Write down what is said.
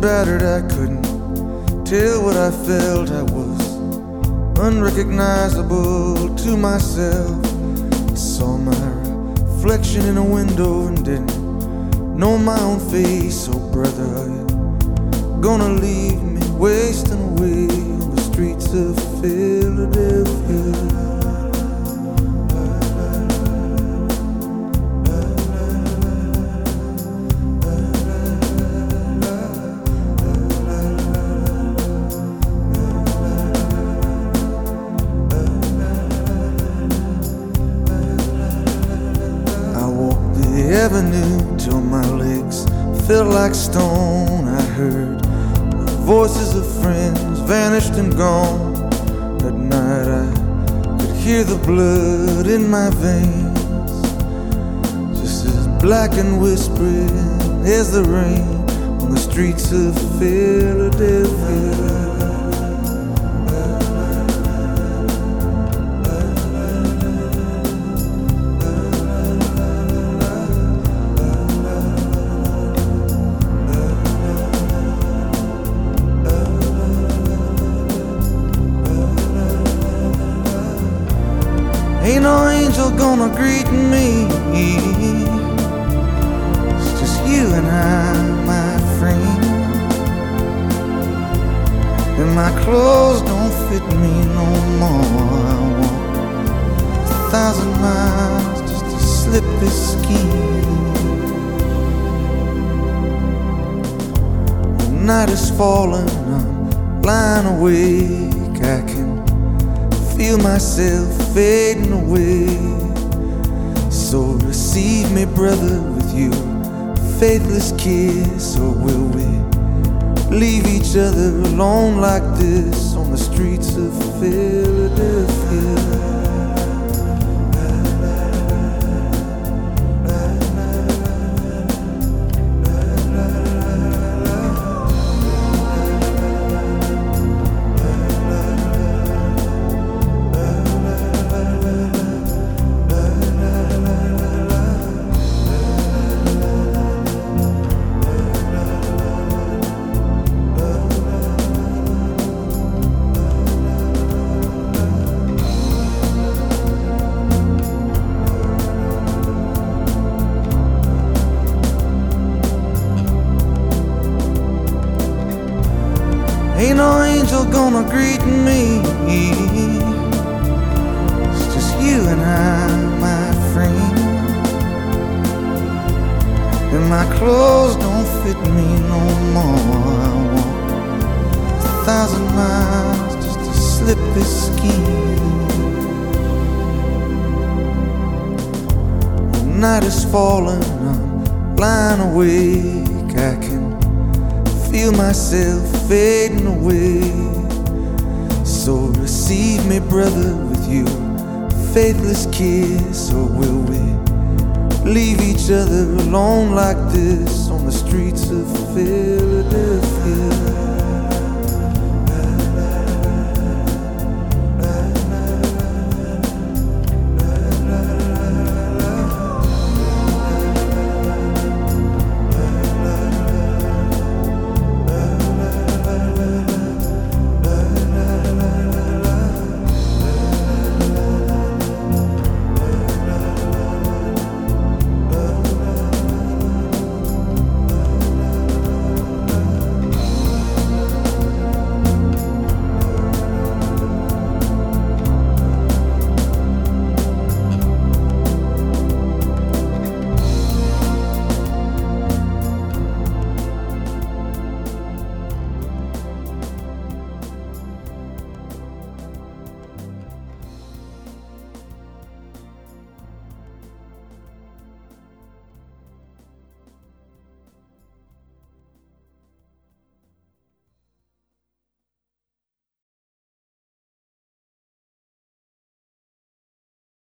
battered, I couldn't tell what I felt. I was unrecognizable to myself. I saw my reflection in a window and didn't know my own face. Oh brother, are you gonna leave me wasting away on the streets of Philadelphia? Avenue till my legs felt like stone. I heard the voices of friends vanished and gone. At night I could hear the blood in my veins, just as black and whispering as the rain on the streets of Philadelphia. Ain't no angel gonna greet me. It's just you and I, my friend. And my clothes don't fit me no more. I walk 1,000 miles just to slip this skin. The night is falling, I'm lying awake. I can feel myself fading away. So receive me, brother, with your faithless kiss. Or will we leave each other alone like this on the streets of Philadelphia? Ain't no angel gonna greet me. It's just you and I, my friend. And my clothes don't fit me no more. I walk 1,000 miles just to slip this skin. The night is falling, I'm lying awake. I can feel myself fading away. So receive me, brother, with your faithless kiss. Or will we leave each other alone like this on the streets of Philadelphia?